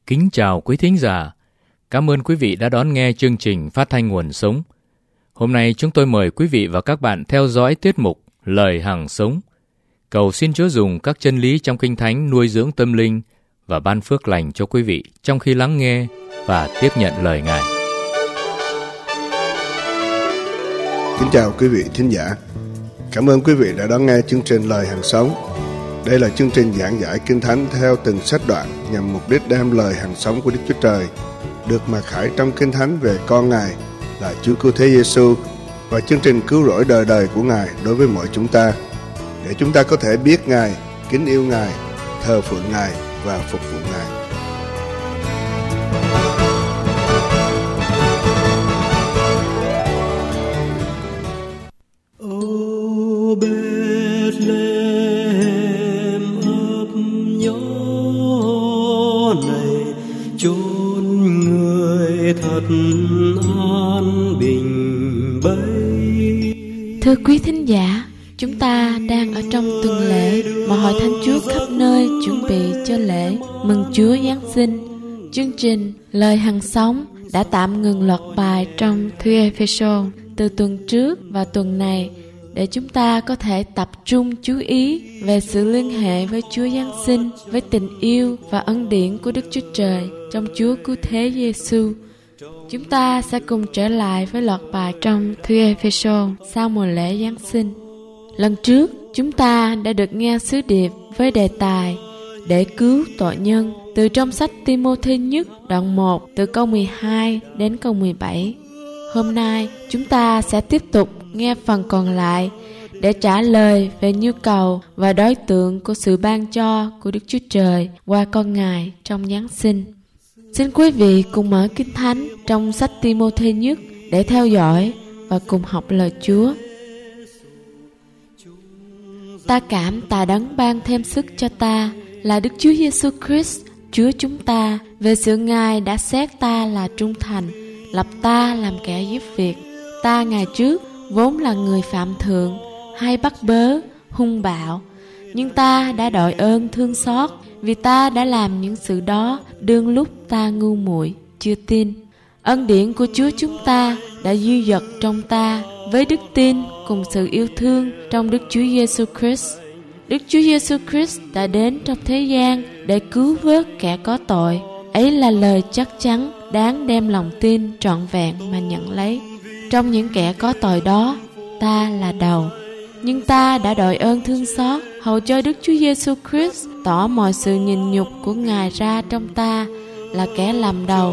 Kính chào quý thính giả. Cảm ơn quý vị đã đón nghe chương trình Phát thanh Nguồn Sống. Hôm nay chúng tôi mời quý vị và các bạn theo dõi tiết mục Lời Hằng Sống. Cầu xin Chúa dùng các chân lý trong Kinh Thánh nuôi dưỡng tâm linh và ban phước lành cho quý vị trong khi lắng nghe và tiếp nhận lời Ngài. Kính chào quý vị thính giả. Cảm ơn quý vị đã đón nghe chương trình Lời Hằng Sống. Đây là chương trình giảng giải Kinh Thánh theo từng sách đoạn nhằm mục đích đem lời hằng sống của Đức Chúa Trời được mặc khải trong Kinh Thánh về con Ngài là Chúa Cứu Thế Giêsu và chương trình cứu rỗi đời đời của Ngài đối với mọi chúng ta, để chúng ta có thể biết Ngài, kính yêu Ngài, thờ phượng Ngài và phục vụ Ngài. Thưa quý thính giả, chúng ta đang ở trong tuần lễ mà Hội Thánh Chúa khắp nơi chuẩn bị cho lễ mừng Chúa Giáng sinh. Chương trình Lời Hằng Sống đã tạm ngừng loạt bài trong thư Ê-phê-sô từ tuần trước và tuần này để chúng ta có thể tập trung chú ý về sự liên hệ với Chúa Giáng sinh, với tình yêu và ân điển của Đức Chúa Trời trong Chúa Cứu Thế Giêsu. Chúng ta sẽ cùng trở lại với loạt bài trong thư Ê-phê-sô sau mùa lễ Giáng sinh. Lần trước, chúng ta đã được nghe sứ điệp với đề tài để cứu tội nhân từ trong sách Ti-mô-thê nhất đoạn 1 từ câu 12 đến câu 17. Hôm nay, chúng ta sẽ tiếp tục nghe phần còn lại để trả lời về nhu cầu và đối tượng của sự ban cho của Đức Chúa Trời qua con Ngài trong Giáng sinh. Xin quý vị cùng mở Kinh Thánh trong sách Ti-mô-thê nhất để theo dõi và cùng học lời Chúa. Ta cảm tạ Đấng ban thêm sức cho ta là Đức Chúa Giêsu Christ, Chúa chúng ta, về sự Ngài đã xét ta là trung thành, lập ta làm kẻ giúp việc. Ta ngày trước vốn là người phạm thượng, hay bắt bớ, hung bạo, nhưng ta đã đội ơn thương xót, vì ta đã làm những sự đó đương lúc ta ngu muội chưa tin. Ân điển của Chúa chúng ta đã dư dật trong ta với đức tin cùng sự yêu thương trong Đức Chúa Giêsu Christ. Đức Chúa Giêsu Christ đã đến trong thế gian để cứu vớt kẻ có tội. Ấy là lời chắc chắn đáng đem lòng tin trọn vẹn mà nhận lấy. Trong những kẻ có tội đó, ta là đầu. Nhưng ta đã đội ơn thương xót hầu cho Đức Chúa Giêsu Christ tỏ mọi sự nhịn nhục của Ngài ra trong ta là kẻ làm đầu.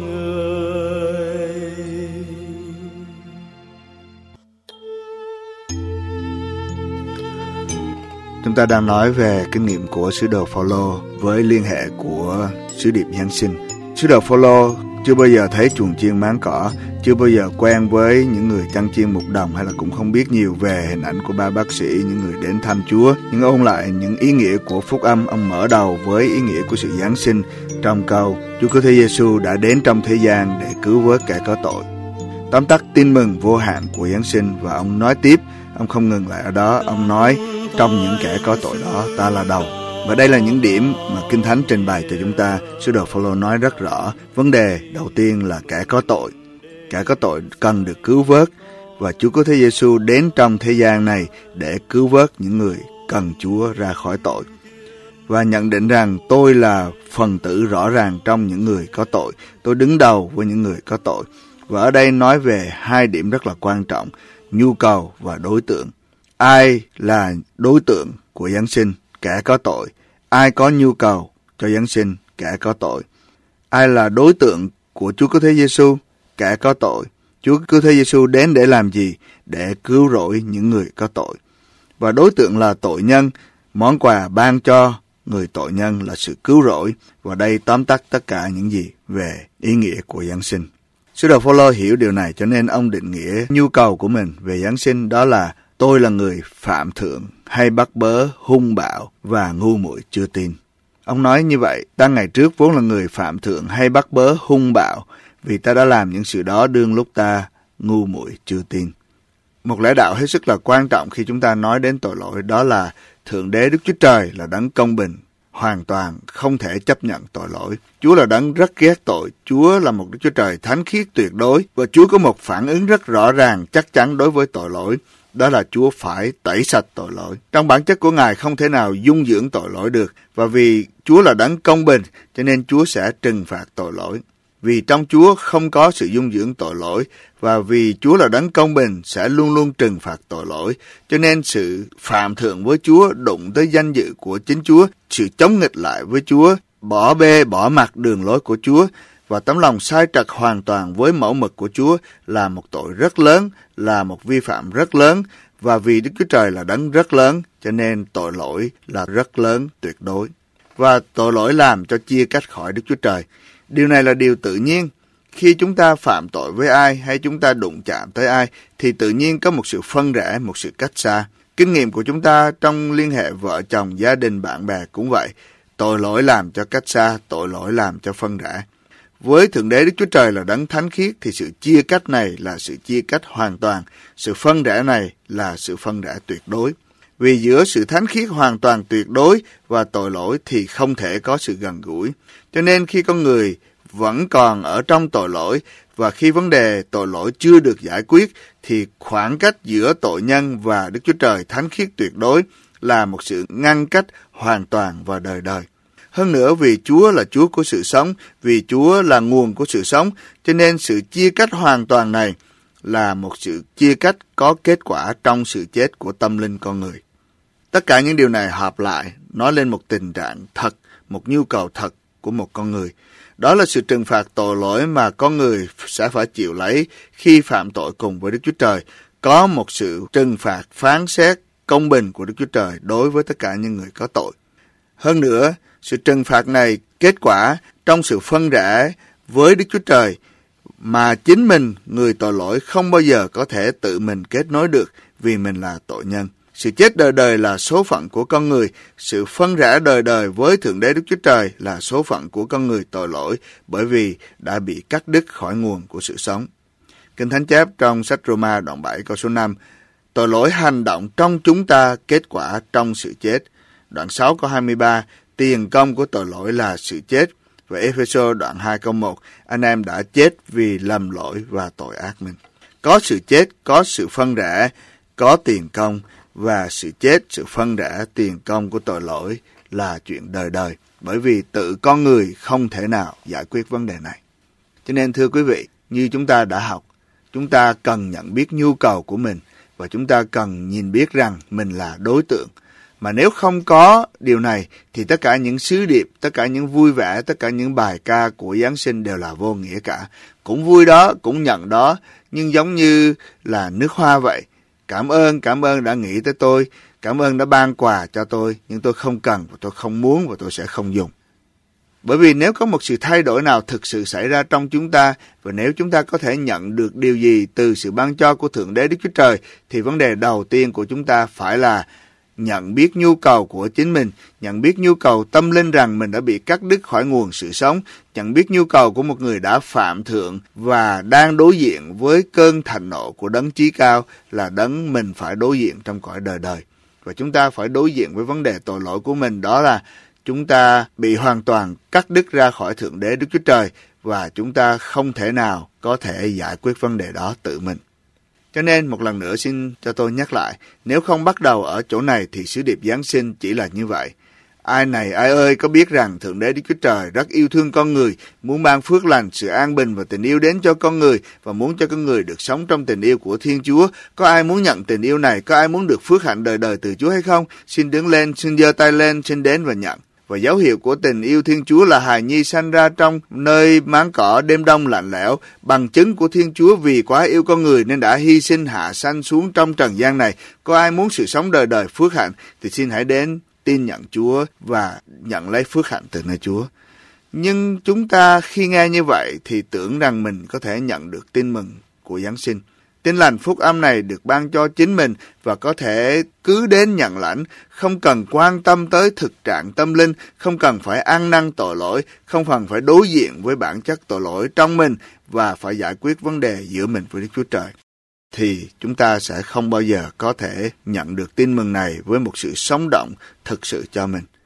Chúng ta đang nói về kinh nghiệm của sứ đồ Phao-lô với liên hệ của sứ điệp Giáng sinh. Sứ đồ Phao-lô chưa bao giờ thấy chuồng chiên máng cỏ, chưa bao giờ quen với những người chăn chiên mục đồng, hay là cũng không biết nhiều về hình ảnh của ba bác sĩ, những người đến thăm Chúa. Nhưng ôn lại những ý nghĩa của phúc âm, ông mở đầu với ý nghĩa của sự Giáng sinh trong câu Chúa Cứu Thế Giêsu đã đến trong thế gian để cứu vớt kẻ có tội. Tóm tắt tin mừng vô hạn của Giáng sinh, và ông nói tiếp, ông không ngừng lại ở đó, ông nói trong những kẻ có tội đó ta là đầu. Và đây là những điểm mà Kinh Thánh trình bày cho chúng ta. Sứ đồ Phao-lô nói rất rõ, vấn đề đầu tiên là kẻ có tội. Kẻ có tội cần được cứu vớt, và Chúa Cứu Thế Giêsu đến trong thế gian này để cứu vớt những người cần Chúa ra khỏi tội. Và nhận định rằng tôi là phần tử rõ ràng trong những người có tội. Tôi đứng đầu với những người có tội. Và ở đây nói về hai điểm rất là quan trọng, nhu cầu và đối tượng. Ai là đối tượng của Giáng sinh? Kẻ có tội. Ai có nhu cầu cho Giáng sinh? Kẻ có tội. Ai là đối tượng của Chúa Cứu Thế Giêsu? Kẻ có tội. Chúa Cứu Thế Giêsu đến để làm gì? Để cứu rỗi những người có tội. Và đối tượng là tội nhân. Món quà ban cho người tội nhân là sự cứu rỗi. Và đây tóm tắt tất cả những gì về ý nghĩa của Giáng sinh. Sứ đồ Phao-lô hiểu điều này, cho nên ông định nghĩa nhu cầu của mình về Giáng sinh đó là tôi là người phạm thượng, hay bắt bớ, hung bạo và ngu muội chưa tin. Ông nói như vậy, ta ngày trước vốn là người phạm thượng, hay bắt bớ, hung bạo, vì ta đã làm những sự đó đương lúc ta ngu muội chưa tin. Một lẽ đạo hết sức là quan trọng khi chúng ta nói đến tội lỗi, đó là Thượng Đế Đức Chúa Trời là đấng công bình hoàn toàn không thể chấp nhận tội lỗi. Chúa là đấng rất ghét tội. Chúa là một Đức Chúa Trời thánh khiết tuyệt đối, và Chúa có một phản ứng rất rõ ràng, chắc chắn đối với tội lỗi. Đó là Chúa phải tẩy sạch tội lỗi. Trong bản chất của Ngài không thể nào dung dưỡng tội lỗi được, và vì Chúa là đấng công bình, cho nên Chúa sẽ trừng phạt tội lỗi. Vì trong Chúa không có sự dung dưỡng tội lỗi, và vì Chúa là đấng công bình sẽ luôn luôn trừng phạt tội lỗi, cho nên sự phạm thượng với Chúa đụng tới danh dự của chính Chúa, sự chống nghịch lại với Chúa, bỏ bê bỏ mặc đường lối của Chúa và tấm lòng sai trật hoàn toàn với mẫu mực của Chúa là một tội rất lớn, là một vi phạm rất lớn, và vì Đức Chúa Trời là đấng rất lớn, cho nên tội lỗi là rất lớn tuyệt đối. Và tội lỗi làm cho chia cách khỏi Đức Chúa Trời. Điều này là điều tự nhiên. Khi chúng ta phạm tội với ai hay chúng ta đụng chạm tới ai thì tự nhiên có một sự phân rẽ, một sự cách xa. Kinh nghiệm của chúng ta trong liên hệ vợ chồng, gia đình, bạn bè cũng vậy. Tội lỗi làm cho cách xa, tội lỗi làm cho phân rẽ. Với Thượng Đế Đức Chúa Trời là đấng thánh khiết thì sự chia cách này là sự chia cách hoàn toàn. Sự phân rẽ này là sự phân rẽ tuyệt đối. Vì giữa sự thánh khiết hoàn toàn tuyệt đối và tội lỗi thì không thể có sự gần gũi. Cho nên khi con người vẫn còn ở trong tội lỗi và khi vấn đề tội lỗi chưa được giải quyết thì khoảng cách giữa tội nhân và Đức Chúa Trời thánh khiết tuyệt đối là một sự ngăn cách hoàn toàn và đời đời. Hơn nữa vì Chúa là Chúa của sự sống, vì Chúa là nguồn của sự sống, cho nên sự chia cách hoàn toàn này là một sự chia cách có kết quả trong sự chết của tâm linh con người. Tất cả những điều này hợp lại nói lên một tình trạng thật, một nhu cầu thật của một con người. Đó là sự trừng phạt tội lỗi mà con người sẽ phải chịu lấy khi phạm tội cùng với Đức Chúa Trời. Có một sự trừng phạt phán xét công bình của Đức Chúa Trời đối với tất cả những người có tội. Hơn nữa, sự trừng phạt này kết quả trong sự phân rẽ với Đức Chúa Trời mà chính mình, người tội lỗi, không bao giờ có thể tự mình kết nối được vì mình là tội nhân. Sự chết đời đời là số phận của con người, sự phân rẽ đời đời với Thượng Đế Đức Chúa Trời là số phận của con người tội lỗi bởi vì đã bị cắt đứt khỏi nguồn của sự sống. Kinh Thánh chép trong sách Roma đoạn 7 câu số 5, tội lỗi hành động trong chúng ta kết quả trong sự chết. Đoạn 6 câu 23, tiền công của tội lỗi là sự chết. Và Ê-phê-sô đoạn 2 câu 1, anh em đã chết vì lầm lỗi và tội ác mình. Có sự chết, có sự phân rẽ, có tiền công, và sự chết, sự phân rẽ, tiền công của tội lỗi là chuyện đời đời. Bởi vì tự con người không thể nào giải quyết vấn đề này. Cho nên thưa quý vị, như chúng ta đã học, chúng ta cần nhận biết nhu cầu của mình và chúng ta cần nhìn biết rằng mình là đối tượng. Mà nếu không có điều này thì tất cả những sứ điệp, tất cả những vui vẻ, tất cả những bài ca của Giáng sinh đều là vô nghĩa cả. Cũng vui đó, cũng nhận đó, nhưng giống như là nước hoa vậy. Cảm ơn đã nghĩ tới tôi, cảm ơn đã ban quà cho tôi, nhưng tôi không cần và tôi không muốn và tôi sẽ không dùng. Bởi vì nếu có một sự thay đổi nào thực sự xảy ra trong chúng ta, và nếu chúng ta có thể nhận được điều gì từ sự ban cho của Thượng Đế Đức Chúa Trời, thì vấn đề đầu tiên của chúng ta phải là nhận biết nhu cầu của chính mình, nhận biết nhu cầu tâm linh rằng mình đã bị cắt đứt khỏi nguồn sự sống, nhận biết nhu cầu của một người đã phạm thượng và đang đối diện với cơn thạnh nộ của đấng chí cao là đấng mình phải đối diện trong cõi đời đời. Và chúng ta phải đối diện với vấn đề tội lỗi của mình, đó là chúng ta bị hoàn toàn cắt đứt ra khỏi Thượng Đế Đức Chúa Trời và chúng ta không thể nào có thể giải quyết vấn đề đó tự mình. Cho nên một lần nữa xin cho tôi nhắc lại, nếu không bắt đầu ở chỗ này thì sứ điệp Giáng sinh chỉ là như vậy. Ai này ai ơi có biết rằng Thượng Đế Đức Chúa Trời rất yêu thương con người, muốn ban phước lành, sự an bình và tình yêu đến cho con người và muốn cho con người được sống trong tình yêu của Thiên Chúa. Có ai muốn nhận tình yêu này, có ai muốn được phước hạnh đời đời từ Chúa hay không? Xin đứng lên, xin giơ tay lên, xin đến và nhận. Và dấu hiệu của tình yêu Thiên Chúa là hài nhi sanh ra trong nơi máng cỏ đêm đông lạnh lẽo. Bằng chứng của Thiên Chúa vì quá yêu con người nên đã hy sinh hạ sanh xuống trong trần gian này. Có ai muốn sự sống đời đời phước hạnh thì xin hãy đến tin nhận Chúa và nhận lấy phước hạnh từ nơi Chúa. Nhưng chúng ta khi nghe như vậy thì tưởng rằng mình có thể nhận được tin mừng của Giáng sinh. Tin lành phúc âm này được ban cho chính mình và có thể cứ đến nhận lãnh, không cần quan tâm tới thực trạng tâm linh, không cần phải ăn năn tội lỗi, không cần phải đối diện với bản chất tội lỗi trong mình và phải giải quyết vấn đề giữa mình với Đức Chúa Trời. Thì chúng ta sẽ không bao giờ có thể nhận được tin mừng này với một sự sống động thực sự cho mình.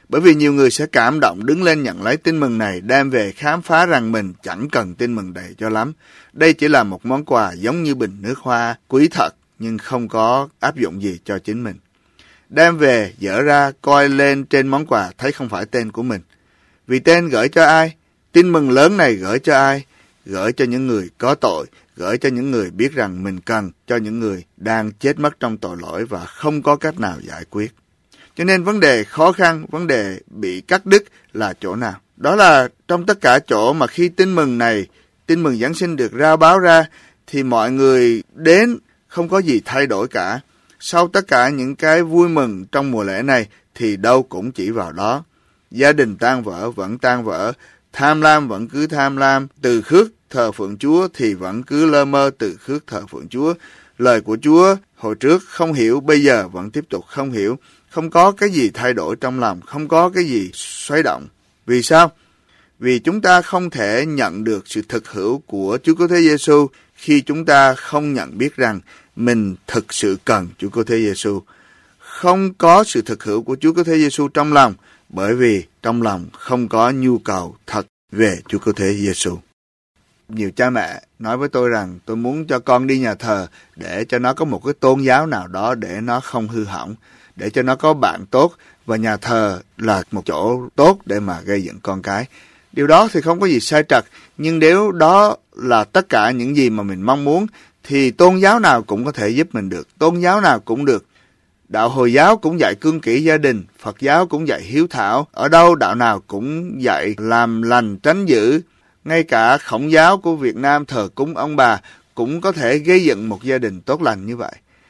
Bởi vì nhiều người sẽ cảm động đứng lên nhận lấy tin mừng này, đem về khám phá rằng mình chẳng cần tin mừng này cho lắm. Đây chỉ là một món quà giống như bình nước hoa, quý thật, nhưng không có áp dụng gì cho chính mình. Đem về, dở ra, coi lên trên món quà, thấy không phải tên của mình. Vì tên gửi cho ai? Tin mừng lớn này gửi cho ai? Gửi cho những người có tội, gửi cho những người biết rằng mình cần, cho những người đang chết mất trong tội lỗi và không có cách nào giải quyết. Cho nên vấn đề khó khăn, vấn đề bị cắt đứt là chỗ nào? Đó là trong tất cả chỗ mà khi tin mừng này, tin mừng Giáng sinh được rao báo ra, thì mọi người đến không có gì thay đổi cả. Sau tất cả những cái vui mừng trong mùa lễ này thì đâu cũng chỉ vào đó. Gia đình tan vỡ vẫn tan vỡ, tham lam vẫn cứ tham lam, từ khước thờ phượng Chúa thì vẫn cứ lơ mơ từ khước thờ phượng Chúa. Lời của Chúa hồi trước không hiểu, bây giờ vẫn tiếp tục không hiểu. Không có cái gì thay đổi trong lòng, không có cái gì xoay động. Vì sao? Vì chúng ta không thể nhận được sự thực hữu của Chúa Cứu Thế Giêsu khi chúng ta không nhận biết rằng mình thực sự cần Chúa Cứu Thế Giêsu. Không có sự thực hữu của Chúa Cứu Thế Giêsu trong lòng, bởi vì trong lòng không có nhu cầu thật về Chúa Cứu Thế Giêsu. Nhiều cha mẹ nói với tôi rằng tôi muốn cho con đi nhà thờ để cho nó có một cái tôn giáo nào đó để nó không hư hỏng, để cho nó có bạn tốt, và nhà thờ là một chỗ tốt để mà gây dựng con cái. Điều đó thì không có gì sai trật, nhưng nếu đó là tất cả những gì mà mình mong muốn thì tôn giáo nào cũng có thể giúp mình được, tôn giáo nào cũng được. Đạo Hồi giáo cũng dạy cương kỷ gia đình, Phật giáo cũng dạy hiếu thảo, ở đâu đạo nào cũng dạy làm lành tránh dữ. Ngay cả Khổng giáo của Việt Nam thờ cúng ông bà cũng có thể gây dựng một gia đình tốt lành như vậy.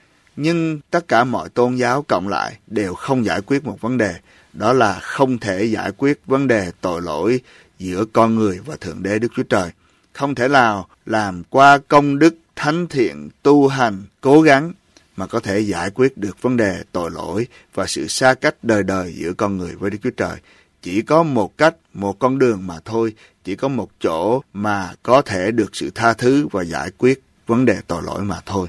Nhưng tất cả mọi tôn giáo cộng lại đều không giải quyết một vấn đề, đó là không thể giải quyết vấn đề tội lỗi giữa con người và Thượng Đế Đức Chúa Trời. Không thể nào làm qua công đức, thánh thiện, tu hành, cố gắng mà có thể giải quyết được vấn đề tội lỗi và sự xa cách đời đời giữa con người với Đức Chúa Trời. Chỉ có một cách, một con đường mà thôi, chỉ có một chỗ mà có thể được sự tha thứ và giải quyết vấn đề tội lỗi mà thôi.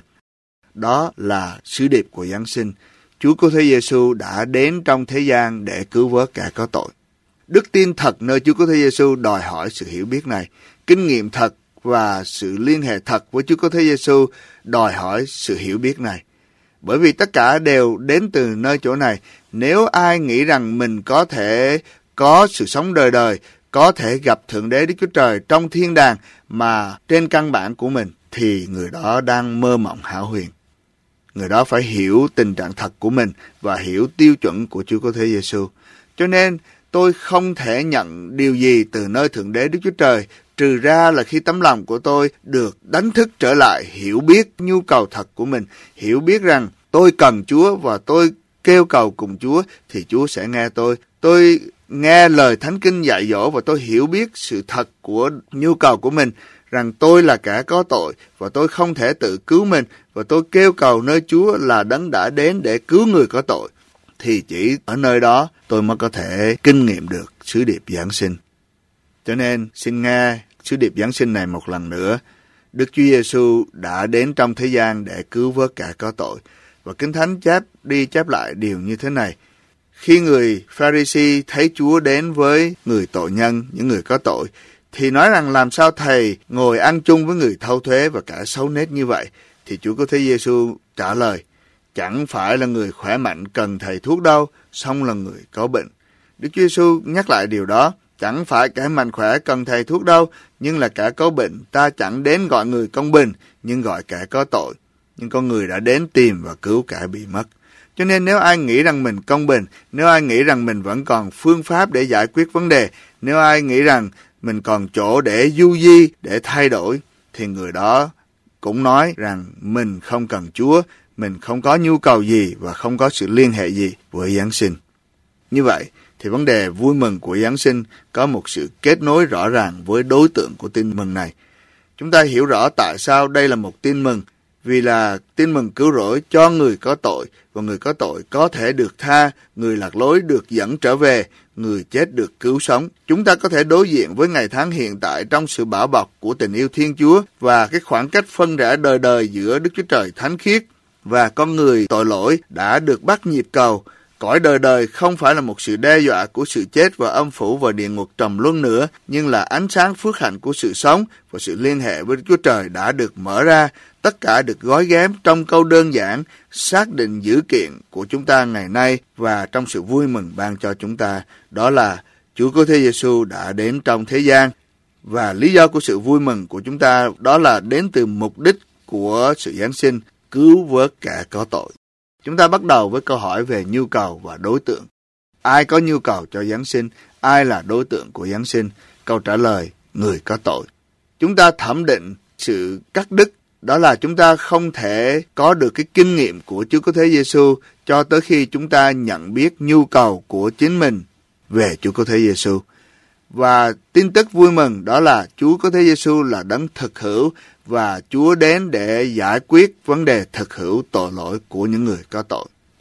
Đó là sứ điệp của Giáng sinh. Chúa Cứu Thế Giêsu đã đến trong thế gian để cứu vớt kẻ có tội. Đức tin thật nơi Chúa Cứu Thế Giêsu đòi hỏi sự hiểu biết này. Kinh nghiệm thật và sự liên hệ thật với Chúa Cứu Thế Giêsu đòi hỏi sự hiểu biết này. Bởi vì tất cả đều đến từ nơi chỗ này. Nếu ai nghĩ rằng mình có thể có sự sống đời đời, có thể gặp Thượng Đế Đức Chúa Trời trong thiên đàng mà trên căn bản của mình, thì người đó đang mơ mộng hão huyền. Người đó phải hiểu tình trạng thật của mình và hiểu tiêu chuẩn của Chúa Cứu Thế Giêsu. Cho nên tôi không thể nhận điều gì từ nơi Thượng Đế Đức Chúa Trời, trừ ra là khi tấm lòng của tôi được đánh thức trở lại, hiểu biết nhu cầu thật của mình, hiểu biết rằng tôi cần Chúa và tôi kêu cầu cùng Chúa thì Chúa sẽ nghe tôi. Tôi nghe lời Thánh Kinh dạy dỗ và tôi hiểu biết sự thật của nhu cầu của mình, rằng tôi là kẻ có tội và tôi không thể tự cứu mình, và tôi kêu cầu nơi Chúa là Đấng đã đến để cứu người có tội, thì chỉ ở nơi đó tôi mới có thể kinh nghiệm được sứ điệp Giáng sinh. Cho nên xin nghe sứ điệp Giáng sinh này một lần nữa. Đức Chúa Giêsu đã đến trong thế gian để cứu vớt kẻ có tội. Và Kinh Thánh chép đi chép lại điều như thế này. Khi người Pha-ri-si thấy Chúa đến với người tội nhân, những người có tội, thì nói rằng làm sao thầy ngồi ăn chung với người thâu thuế và kẻ xấu nết như vậy? Thì Chúa Cứu Thế Giêsu trả lời, chẳng phải là người khỏe mạnh cần thầy thuốc đâu, song là người có bệnh. Đức Chúa Giêsu nhắc lại điều đó, chẳng phải kẻ mạnh khỏe cần thầy thuốc đâu, nhưng là kẻ có bệnh. Ta chẳng đến gọi người công bình, nhưng gọi kẻ có tội. Nhưng con người đã đến tìm và cứu kẻ bị mất. Cho nên nếu ai nghĩ rằng mình công bình, nếu ai nghĩ rằng mình vẫn còn phương pháp để giải quyết vấn đề, nếu ai nghĩ rằng mình còn chỗ để du di, để thay đổi, thì người đó cũng nói rằng mình không cần Chúa, mình không có nhu cầu gì và không có sự liên hệ gì với Giáng sinh. Như vậy thì vấn đề vui mừng của Giáng sinh có một sự kết nối rõ ràng với đối tượng của tin mừng này. Chúng ta hiểu rõ tại sao đây là một tin mừng, vì là tin mừng cứu rỗi cho người có tội, và người có tội có thể được tha, người lạc lối được dẫn trở về, người chết được cứu sống. Chúng ta có thể đối diện với ngày tháng hiện tại trong sự bảo bọc của tình yêu Thiên Chúa và cái khoảng cách phân rẽ đời đời giữa Đức Chúa Trời thánh khiết và con người tội lỗi đã được bắt nhịp cầu Cõi đời đời không phải là một sự đe dọa của sự chết và âm phủ và địa ngục trầm luân nữa, nhưng là ánh sáng phước hạnh của sự sống và sự liên hệ với Đức Chúa Trời đã được mở ra. Tất cả được gói ghém trong câu đơn giản, xác định dữ kiện của chúng ta ngày nay và trong sự vui mừng ban cho chúng ta. Đó là Chúa Cứu Thế Giêsu đã đến trong thế gian. Và lý do của sự vui mừng của chúng ta đó là đến từ mục đích của sự Giáng sinh, cứu vớt kẻ có tội. Chúng ta bắt đầu với câu hỏi về nhu cầu và đối tượng. Ai có nhu cầu cho Giáng sinh? Ai là đối tượng của Giáng sinh? Câu trả lời, người có tội. Chúng ta thẩm định sự cắt đứt, đó là chúng ta không thể có được cái kinh nghiệm của Chúa Cứu Thế Giêsu cho tới khi chúng ta nhận biết nhu cầu của chính mình về Chúa Cứu Thế Giêsu. Và tin tức vui mừng đó là Chúa Cứu Thế Giêsu là đấng thực hữu và Chúa đến để giải quyết vấn đề thực hữu tội lỗi của những người có tội.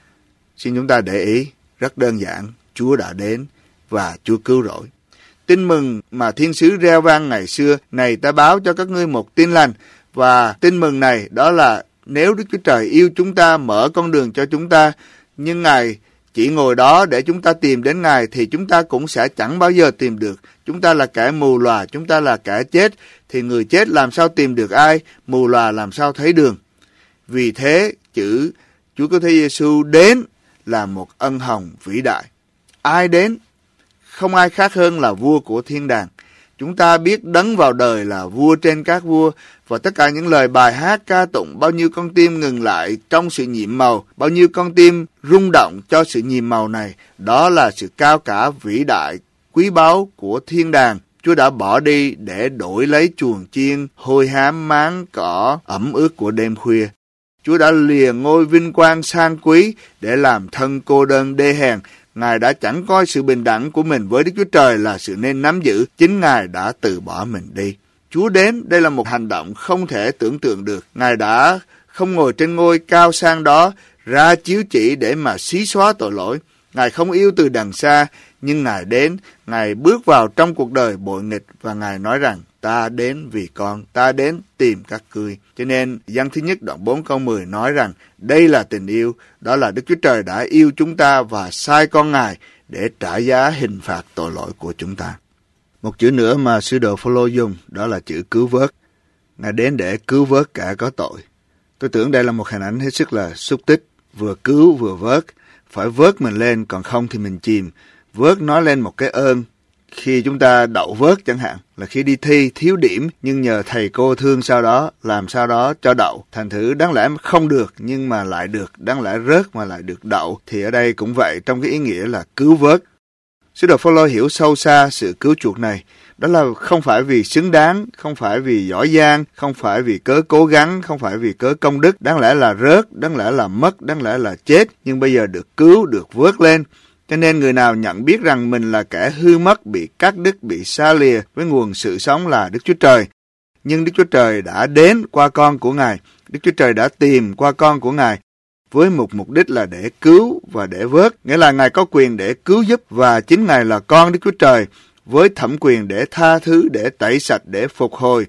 Xin chúng ta để ý, rất đơn giản, Chúa đã đến và Chúa cứu rỗi. Tin mừng mà thiên sứ reo vang ngày xưa, này ta báo cho các ngươi một tin lành, và tin mừng này đó là nếu Đức Chúa Trời yêu chúng ta, mở con đường cho chúng ta, nhưng Ngài chỉ ngồi đó để chúng ta tìm đến Ngài thì chúng ta cũng sẽ chẳng bao giờ tìm được. Chúng ta là kẻ mù lòa, chúng ta là kẻ chết, thì người chết làm sao tìm được ai, mù lòa làm sao thấy đường. Vì thế, chữ Chúa Cứu Thế Giêsu đến là một ân hồng vĩ đại. Ai đến? Không ai khác hơn là vua của thiên đàng. Chúng ta biết đấng vào đời là vua trên các vua, và tất cả những lời bài hát ca tụng, bao nhiêu con tim ngừng lại trong sự nhiệm màu, bao nhiêu con tim rung động cho sự nhiệm màu này, đó là sự cao cả vĩ đại, quý báu của thiên đàng. Chúa đã bỏ đi để đổi lấy chuồng chiên hôi hám máng cỏ ẩm ướt của đêm khuya. Chúa đã lìa ngôi vinh quang sang quý để làm thân cô đơn đê hèn. Ngài đã chẳng coi sự bình đẳng của mình với Đức Chúa Trời là sự nên nắm giữ, chính Ngài đã từ bỏ mình đi. Chúa đến, đây là một hành động không thể tưởng tượng được. Ngài đã không ngồi trên ngôi cao sang đó, ra chiếu chỉ để mà xí xóa tội lỗi. Ngài không yêu từ đằng xa, nhưng Ngài đến, Ngài bước vào trong cuộc đời bội nghịch và Ngài nói rằng, ta đến vì con, ta đến tìm các ngươi. Cho nên, Giăng thứ nhất đoạn 4 câu 10 nói rằng, đây là tình yêu, đó là Đức Chúa Trời đã yêu chúng ta và sai con Ngài để trả giá hình phạt tội lỗi của chúng ta. Một chữ nữa mà sứ đồ Phô-lô dùng, đó là chữ cứu vớt. Ngài đến để cứu vớt kẻ có tội. Tôi tưởng đây là một hình ảnh hết sức là xúc tích, vừa cứu vừa vớt. Phải vớt mình lên, còn không thì mình chìm. Vớt nói lên một cái ơn. Khi chúng ta đậu vớt chẳng hạn, là khi đi thi thiếu điểm, nhưng nhờ thầy cô thương sau đó, làm sao đó cho đậu. Thành thử đáng lẽ không được, nhưng mà lại được. Đáng lẽ rớt mà lại được đậu. Thì ở đây cũng vậy, trong cái ý nghĩa là cứu vớt. Sứ đồ Phô-lô hiểu sâu xa sự cứu chuộc này. Đó là không phải vì xứng đáng, không phải vì giỏi giang, không phải vì cớ cố gắng, không phải vì cớ công đức. Đáng lẽ là rớt, đáng lẽ là mất, đáng lẽ là chết, nhưng bây giờ được cứu, được vớt lên. Cho nên người nào nhận biết rằng mình là kẻ hư mất, bị cắt đứt, bị xa lìa với nguồn sự sống là Đức Chúa Trời. Nhưng Đức Chúa Trời đã đến qua con của Ngài. Đức Chúa Trời đã tìm qua con của Ngài với một mục đích là để cứu và để vớt. Nghĩa là Ngài có quyền để cứu giúp và chính Ngài là con Đức Chúa Trời với thẩm quyền để tha thứ, để tẩy sạch, để phục hồi.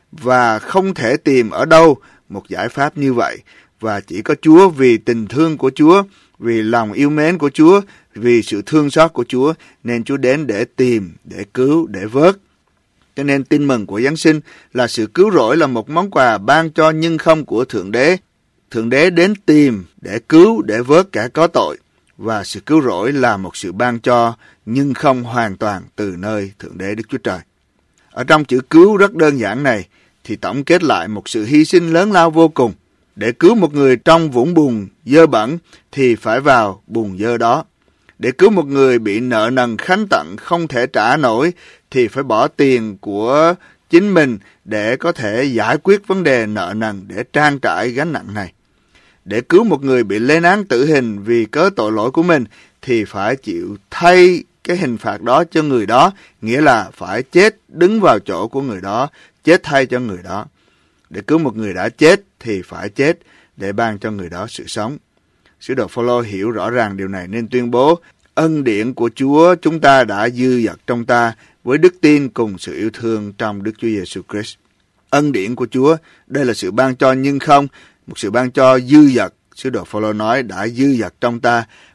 Và không thể tìm ở đâu một giải pháp như vậy. Và chỉ có Chúa, vì tình thương của Chúa, vì lòng yêu mến của Chúa, vì sự thương xót của Chúa, nên Chúa đến để tìm, để cứu, để vớt. Cho nên tin mừng của Giáng sinh là sự cứu rỗi, là một món quà ban cho nhưng không của Thượng Đế. Thượng Đế đến tìm, để cứu, để vớt kẻ có tội. Và sự cứu rỗi là một sự ban cho nhưng không hoàn toàn từ nơi Thượng Đế Đức Chúa Trời. Ở trong chữ cứu rất đơn giản này thì tổng kết lại một sự hy sinh lớn lao vô cùng. Để cứu một người trong vũng bùn dơ bẩn thì phải vào bùn dơ đó. Để cứu một người bị nợ nần khánh tận không thể trả nổi thì phải bỏ tiền của chính mình để có thể giải quyết vấn đề nợ nần, để trang trải gánh nặng này. Để cứu một người bị lên án tử hình vì cớ tội lỗi của mình thì phải chịu thay cái hình phạt đó cho người đó, nghĩa là phải chết đứng vào chỗ của người đó, chết thay cho người đó. Để cứu một người đã chết thì phải chết để ban cho người đó sự sống. Sứ đồ Phô-lô hiểu rõ ràng điều này nên tuyên bố, ân điển của Chúa chúng ta đã dư dật trong ta với đức tin cùng sự yêu thương trong Đức Chúa Giêsu Christ. Ân điển của Chúa, đây là sự ban cho nhưng không, một sự ban cho dư dật. Sứ đồ Phô-lô nói đã dư dật trong ta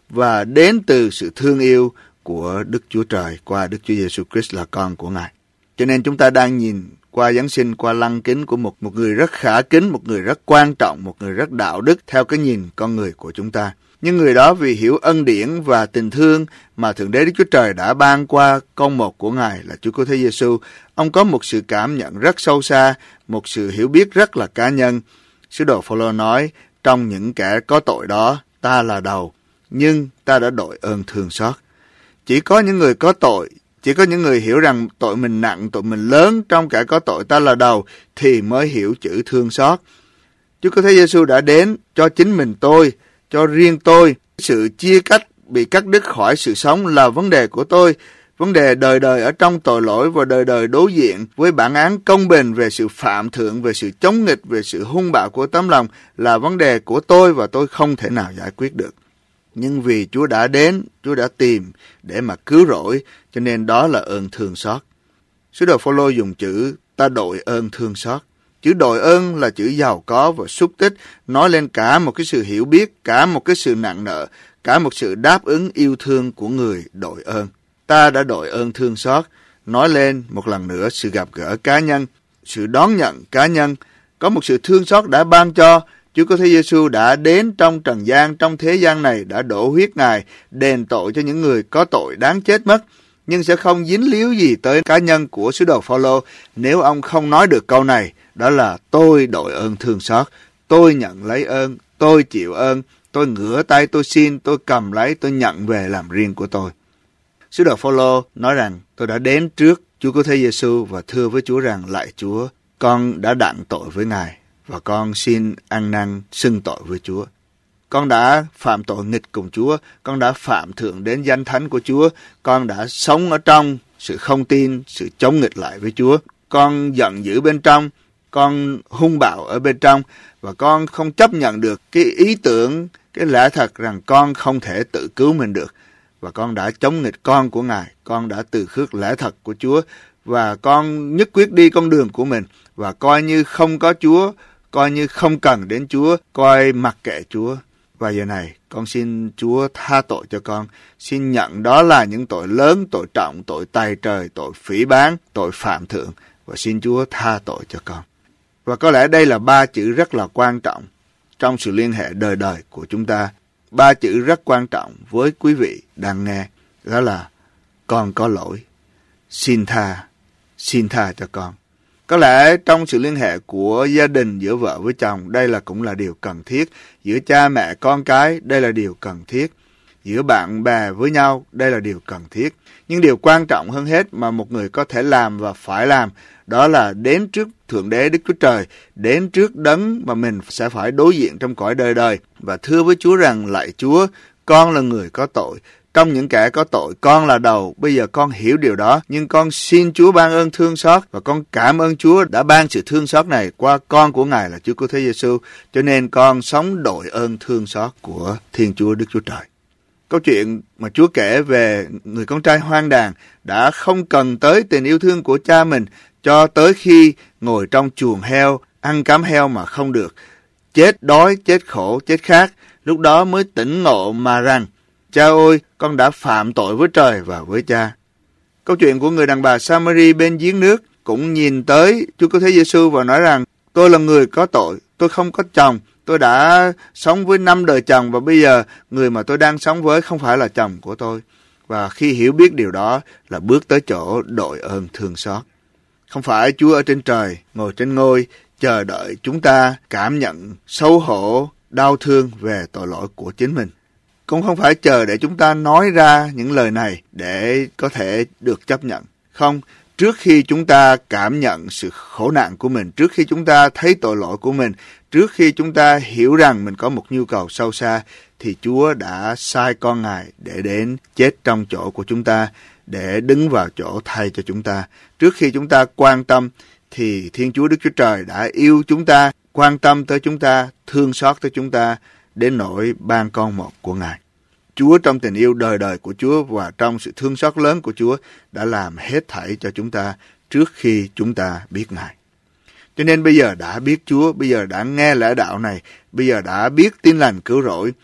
và đến từ sự thương yêu của Đức Chúa Trời qua Đức Chúa Giêsu Christ là con của Ngài. Cho nên chúng ta đang nhìn qua Giáng sinh, qua lăng kính của một người rất khả kính, một người rất quan trọng, một người rất đạo đức theo cái nhìn con người của chúng ta. Nhưng người đó vì hiểu ân điển và tình thương mà Thượng Đế Đức Chúa Trời đã ban qua con một của Ngài là Chúa Cứu Thế Giêsu, ông có một sự cảm nhận rất sâu xa, một sự hiểu biết rất là cá nhân. Sứ đồ Phôlô nói, trong những kẻ có tội đó, ta là đầu, nhưng ta đã đội ơn thương xót. Chỉ có những người có tội, chỉ có những người hiểu rằng tội mình nặng, tội mình lớn, trong kẻ có tội ta là đầu, thì mới hiểu chữ thương xót. Chúa Cứu Thế Giêsu đã đến cho chính mình tôi, cho riêng tôi. Sự chia cách, bị cắt đứt khỏi sự sống là vấn đề của tôi. Vấn đề đời đời ở trong tội lỗi và đời đời đối diện với bản án công bình về sự phạm thượng, về sự chống nghịch, về sự hung bạo của tấm lòng là vấn đề của tôi và tôi không thể nào giải quyết được. Nhưng vì Chúa đã đến, Chúa đã tìm để mà cứu rỗi, cho nên đó là ơn thương xót. Sứ đồ Phôlô dùng chữ ta đội ơn thương xót. Chữ đội ơn là chữ giàu có và xúc tích, nói lên cả một cái sự hiểu biết, cả một cái sự nặng nợ, cả một sự đáp ứng yêu thương của người đội ơn. Ta đã đội ơn thương xót, nói lên một lần nữa sự gặp gỡ cá nhân, sự đón nhận cá nhân. Có một sự thương xót đã ban cho. Chúa Cứu Thế Giêsu đã đến trong trần gian, trong thế gian này, đã đổ huyết Ngài, đền tội cho những người có tội đáng chết mất. Nhưng sẽ không dính líu gì tới cá nhân của sứ đồ Phôlô nếu ông không nói được câu này, đó là tôi đội ơn thương xót, tôi nhận lấy ơn, tôi chịu ơn, tôi ngửa tay, tôi xin, tôi cầm lấy, tôi nhận về làm riêng của tôi. Sứ đồ Phôlô nói rằng tôi đã đến trước Chúa Cứu Thế Giêsu và thưa với Chúa rằng lạy Chúa, con đã đặng tội với Ngài và con xin ăn năn xưng tội với Chúa. Con đã phạm tội nghịch cùng Chúa, con đã phạm thượng đến danh thánh của Chúa, con đã sống ở trong sự không tin, sự chống nghịch lại với Chúa. Con giận dữ bên trong, con hung bạo ở bên trong và con không chấp nhận được cái ý tưởng, cái lẽ thật rằng con không thể tự cứu mình được. Và con đã chống nghịch con của Ngài, con đã từ khước lẽ thật của Chúa và con nhất quyết đi con đường của mình và coi như không có Chúa, coi như không cần đến Chúa, coi mặc kệ Chúa. Và giờ này, con xin Chúa tha tội cho con. Xin nhận đó là những tội lớn, tội trọng, tội tày trời, tội phỉ báng, tội phạm thượng. Và xin Chúa tha tội cho con. Và có lẽ đây là 3 chữ rất là quan trọng trong sự liên hệ đời đời của chúng ta. 3 chữ rất quan trọng với quý vị đang nghe. Đó là con có lỗi, xin tha cho con. Có lẽ trong sự liên hệ của gia đình giữa vợ với chồng, đây là cũng là điều cần thiết. Giữa cha mẹ con cái, đây là điều cần thiết. Giữa bạn bè với nhau, đây là điều cần thiết. Nhưng điều quan trọng hơn hết mà một người có thể làm và phải làm, đó là đến trước Thượng Đế Đức Chúa Trời, đến trước đấng mà mình sẽ phải đối diện trong cõi đời đời. Và thưa với Chúa rằng, lạy Chúa, con là người có tội. Trong những kẻ có tội, con là đầu. Bây giờ con hiểu điều đó, nhưng con xin Chúa ban ơn thương xót và con cảm ơn Chúa đã ban sự thương xót này qua con của Ngài là Chúa Cứu Thế Giêsu. Cho nên con sống đội ơn thương xót của Thiên Chúa Đức Chúa Trời. Câu chuyện mà Chúa kể về người con trai hoang đàn đã không cần tới tình yêu thương của cha mình cho tới khi ngồi trong chuồng heo, ăn cám heo mà không được, chết đói, chết khổ, chết khát, lúc đó mới tỉnh ngộ mà rằng, cha ơi, con đã phạm tội với trời và với cha. Câu chuyện của người đàn bà Samari bên giếng nước cũng nhìn tới Chúa Cứu Thế Giêsu và nói rằng, tôi là người có tội, tôi không có chồng, tôi đã sống với 5 đời chồng và bây giờ người mà tôi đang sống với không phải là chồng của tôi. Và khi hiểu biết điều đó là bước tới chỗ đội ơn thương xót. Không phải Chúa ở trên trời, ngồi trên ngôi, chờ đợi chúng ta cảm nhận xấu hổ, đau thương về tội lỗi của chính mình. Cũng không phải chờ để chúng ta nói ra những lời này để có thể được chấp nhận. Không, trước khi chúng ta cảm nhận sự khổ nạn của mình, trước khi chúng ta thấy tội lỗi của mình, trước khi chúng ta hiểu rằng mình có một nhu cầu sâu xa, thì Chúa đã sai con Ngài để đến chết trong chỗ của chúng ta, để đứng vào chỗ thay cho chúng ta. Trước khi chúng ta quan tâm, thì Thiên Chúa Đức Chúa Trời đã yêu chúng ta, quan tâm tới chúng ta, thương xót tới chúng ta, đến nỗi ban con một của Ngài. Chúa trong tình yêu đời đời của Chúa và trong sự thương xót lớn của Chúa đã làm hết thảy cho chúng ta trước khi chúng ta biết Ngài. Cho nên bây giờ đã biết Chúa, bây giờ đã nghe lẽ đạo này, bây giờ đã biết tin lành cứu rỗi,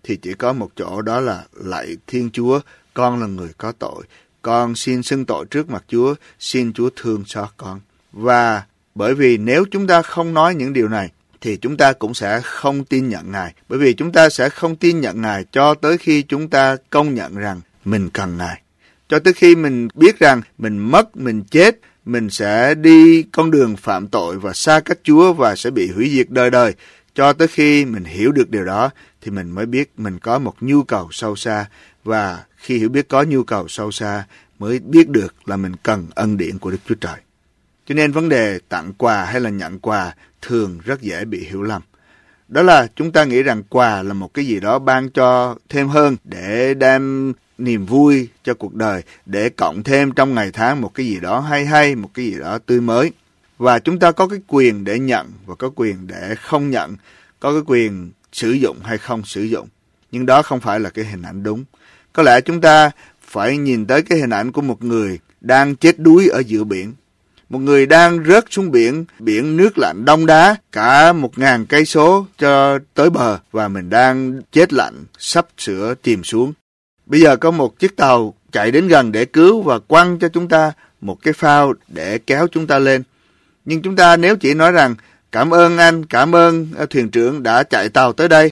thì chỉ có một chỗ, đó là lạy Thiên Chúa, con là người có tội. Con xin xưng tội trước mặt Chúa, xin Chúa thương xót con. Và bởi vì nếu chúng ta không nói những điều này, thì chúng ta cũng sẽ không tin nhận Ngài. Bởi vì chúng ta sẽ không tin nhận Ngài cho tới khi chúng ta công nhận rằng mình cần Ngài. Cho tới khi mình biết rằng mình mất, mình chết, mình sẽ đi con đường phạm tội và xa cách Chúa và sẽ bị hủy diệt đời đời. Cho tới khi mình hiểu được điều đó thì mình mới biết mình có một nhu cầu sâu xa. Và khi hiểu biết có nhu cầu sâu xa mới biết được là mình cần ân điển của Đức Chúa Trời. Cho nên vấn đề tặng quà hay là nhận quà thường rất dễ bị hiểu lầm. Đó là chúng ta nghĩ rằng quà là một cái gì đó ban cho thêm hơn để đem niềm vui cho cuộc đời, để cộng thêm trong ngày tháng một cái gì đó hay, một cái gì đó tươi mới. Và chúng ta có cái quyền để nhận và có quyền để không nhận, có cái quyền sử dụng hay không sử dụng. Nhưng đó không phải là cái hình ảnh đúng. Có lẽ chúng ta phải nhìn tới cái hình ảnh của một người đang chết đuối ở giữa biển. Một người đang rớt xuống biển, biển nước lạnh đông đá, cả 1000 cây số cho tới bờ, và mình đang chết lạnh, sắp sửa chìm xuống. Bây giờ có một chiếc tàu chạy đến gần để cứu và quăng cho chúng ta một cái phao để kéo chúng ta lên. Nhưng chúng ta nếu chỉ nói rằng cảm ơn anh, cảm ơn thuyền trưởng đã chạy tàu tới đây,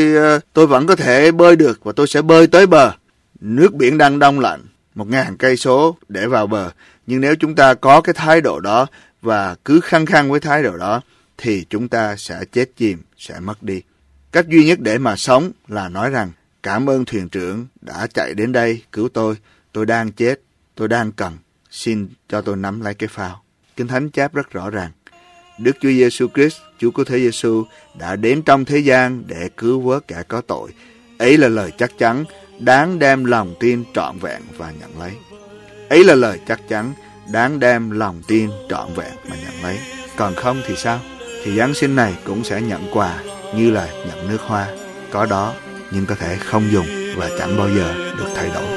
tôi vẫn có thể bơi được và tôi sẽ bơi tới bờ. Nước biển đang đông lạnh, 1000 cây số để vào bờ. Nhưng nếu chúng ta có cái thái độ đó và cứ khăng khăng với thái độ đó thì chúng ta sẽ chết chìm, sẽ mất đi. Cách duy nhất để mà sống là nói rằng cảm ơn thuyền trưởng đã chạy đến đây cứu tôi đang chết, tôi đang cần, xin cho tôi nắm lấy cái phao. Kinh Thánh chép rất rõ ràng, Đức Chúa Giêsu Christ, Chúa Cứu Thế Giêsu đã đến trong thế gian để cứu vớt kẻ có tội. Ấy là lời chắc chắn, đáng đem lòng tin trọn vẹn và nhận lấy. Ấy là lời chắc chắn, đáng đem lòng tin trọn vẹn mà nhận lấy. Còn không thì sao? Thì Giáng sinh này cũng sẽ nhận quà như là nhận nước hoa. Có đó nhưng có thể không dùng và chẳng bao giờ được thay đổi.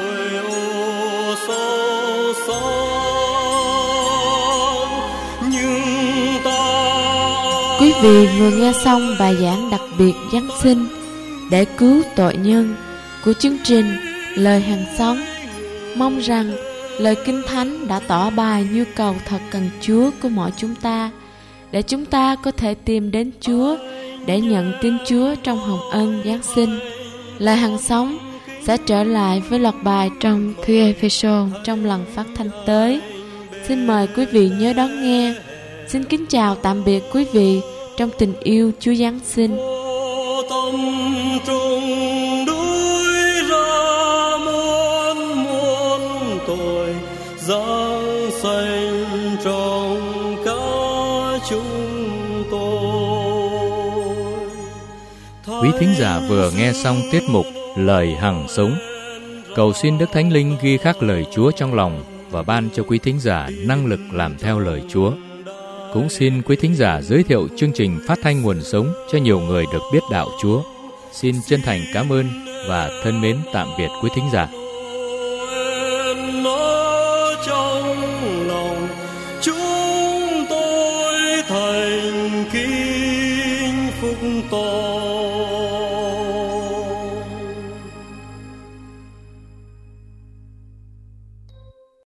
Quý vị vừa nghe xong bài giảng đặc biệt Giáng sinh để cứu tội nhân của chương trình Lời Hàng Sống. Mong rằng lời Kinh Thánh đã tỏ bài nhu cầu thật cần Chúa của mọi chúng ta, để chúng ta có thể tìm đến Chúa để nhận tin Chúa trong hồng ân Giáng sinh. Lời Hàng Sống sẽ trở lại với loạt bài trong thư Ê-phê-sô trong lần phát thanh tới. Xin mời quý vị nhớ đón nghe. Xin kính chào tạm biệt quý vị trong tình yêu Chúa Giáng sinh. Giáng sinh trong cả chúng tôi. Quý thính giả vừa nghe xong tiết mục Lời Hằng Sống. Cầu xin Đức Thánh Linh ghi khắc lời Chúa trong lòng và ban cho quý thính giả năng lực làm theo lời Chúa. Cũng xin quý thính giả giới thiệu chương trình phát thanh Nguồn Sống cho nhiều người được biết đạo Chúa. Xin chân thành cảm ơn và thân mến tạm biệt quý thính giả. Chúng tôi thành kính phúc to.